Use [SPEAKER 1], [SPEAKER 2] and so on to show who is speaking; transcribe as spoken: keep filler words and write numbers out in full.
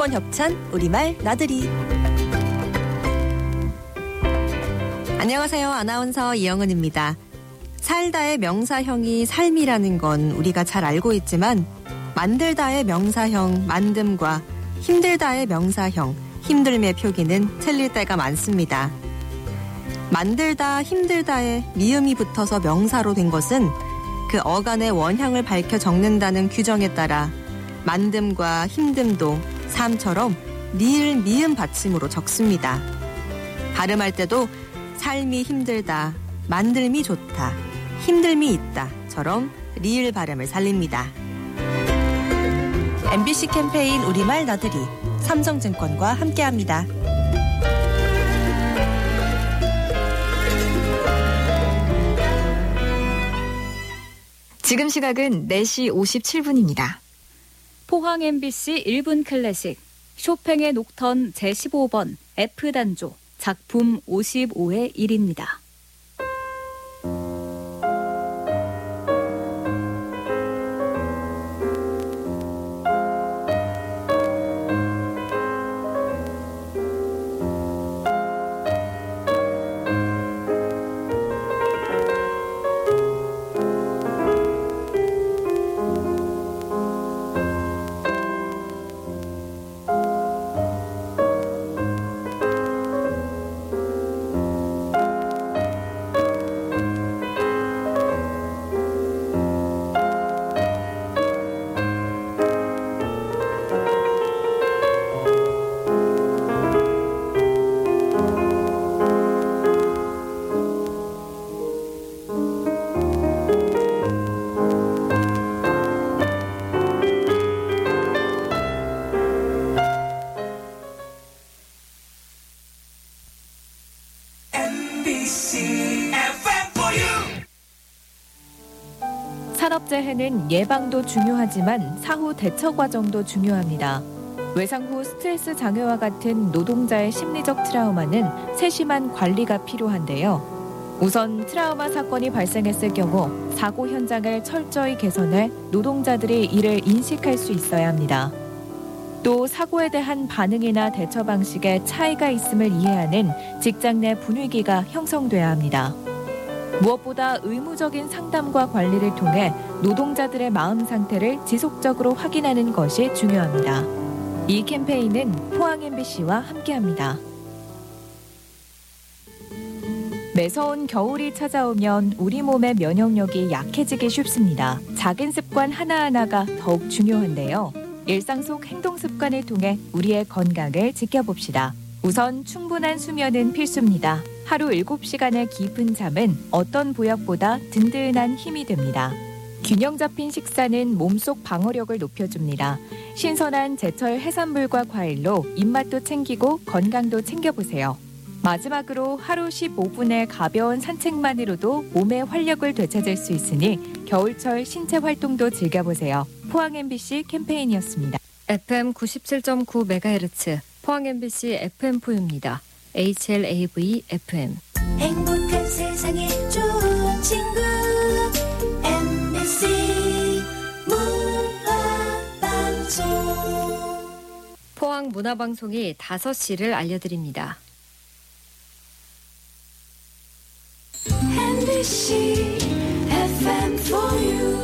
[SPEAKER 1] 문화권 협찬 우리말 나들이. 안녕하세요. 아나운서 이영은입니다. 살다의 명사형이 삶이라는 건 우리가 잘 알고 있지만 만들다의 명사형 만듦과 힘들다의 명사형 힘듦의 표기는 틀릴 때가 많습니다. 만들다, 힘들다에 미음이 붙어서 명사로 된 것은 그 어간의 원형을 밝혀 적는다는 규정에 따라 만듦과 힘듦도 삶처럼 리을 미음 받침으로 적습니다. 발음할 때도 삶이 힘들다, 만듦이 좋다, 힘듦이 있다처럼 리을 발음을 살립니다. 엠비씨 캠페인 우리말 나들이 삼성증권과 함께합니다.
[SPEAKER 2] 지금 시각은 네 시 오십칠 분입니다.
[SPEAKER 3] 포항 엠비씨 일 분 클래식 쇼팽의 녹턴 제십오 번 F단조 작품 오십오의 일입니다. 산업재해는 예방도 중요하지만 사후 대처 과정도 중요합니다. 외상 후 스트레스 장애와 같은 노동자의 심리적 트라우마는 세심한 관리가 필요한데요. 우선 트라우마 사건이 발생했을 경우 사고 현장을 철저히 개선해 노동자들이 이를 인식할 수 있어야 합니다. 또 사고에 대한 반응이나 대처 방식에 차이가 있음을 이해하는 직장 내 분위기가 형성돼야 합니다. 무엇보다 의무적인 상담과 관리를 통해 노동자들의 마음 상태를 지속적으로 확인하는 것이 중요합니다. 이 캠페인은 포항 엠비씨와 함께합니다. 매서운 겨울이 찾아오면 우리 몸의 면역력이 약해지기 쉽습니다. 작은 습관 하나하나가 더욱 중요한데요. 일상 속 행동 습관을 통해 우리의 건강을 지켜봅시다. 우선 충분한 수면은 필수입니다. 하루 일곱 시간의 깊은 잠은 어떤 보약보다 든든한 힘이 됩니다. 균형 잡힌 식사는 몸속 방어력을 높여줍니다. 신선한 제철 해산물과 과일로 입맛도 챙기고 건강도 챙겨보세요. 마지막으로 하루 십오 분의 가벼운 산책만으로도 몸의 활력을 되찾을 수 있으니 겨울철 신체 활동도 즐겨보세요. 포항 엠비씨 캠페인이었습니다.
[SPEAKER 2] 에프엠 구십칠 점 구 메가헤르츠 포항 엠비씨 에프엠포입니다. 에이치엘에이브이 에프엠
[SPEAKER 4] 행복한 세상에 좋은 친구 엠비씨 문화방송.
[SPEAKER 2] 포항 문화방송이 다섯 시를 알려드립니다.
[SPEAKER 4] 엠비씨 에프엠 for you.